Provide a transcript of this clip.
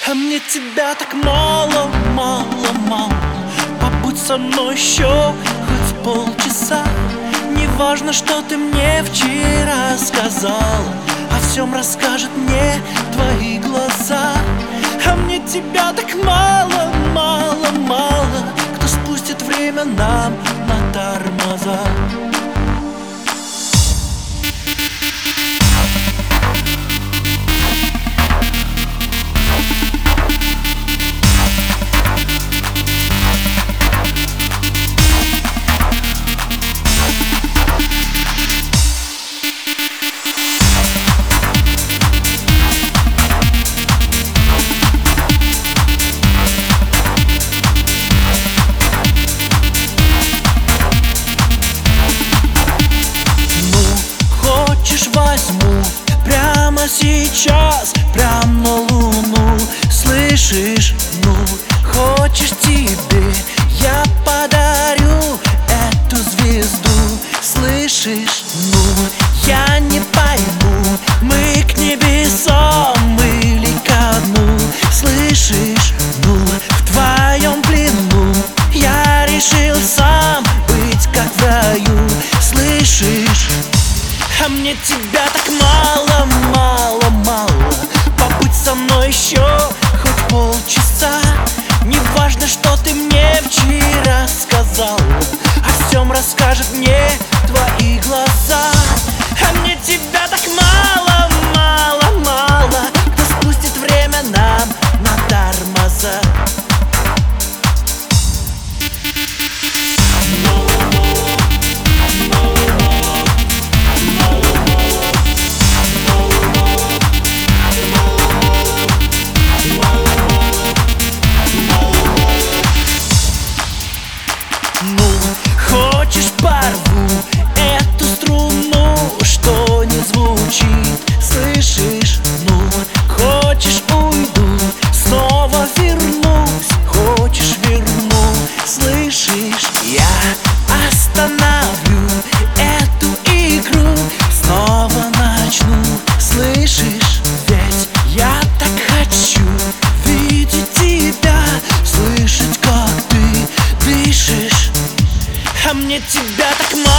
А мне тебя так мало, мало, мало. Побудь со мной еще хоть полчаса. Не важно, что ты мне вчера сказала, о всем расскажет мне твои глаза. А мне тебя так мало, мало, мало. Кто спустит время нам на тормоза? Возьму прямо сейчас, прям на луну. Слышишь, ну, хочешь тебе я подарю эту звезду. Слышишь, ну, я не пойму, мы к небесам или ко дну. Слышишь, ну, в твоем плену я решил сам быть как в раю. Слышишь? А мне тебя так мало, мало, мало. Побудь со мной еще хоть полчаса. Не важно, что ты мне вчера сказала, о всем расскажет мне твои глаза. А мне тебя так мало, мало, мало. Кто спустит время нам на тормоза? Хочешь, порву эту струну, что не звучит. Слышишь, ну, хочешь, уйду, снова вернусь. Хочешь, верну, слышишь, я остановлю эту игру, снова начну. Слышишь, ведь я так хочу видеть тебя, слышать, как ты дышишь. А мне тебя так мало.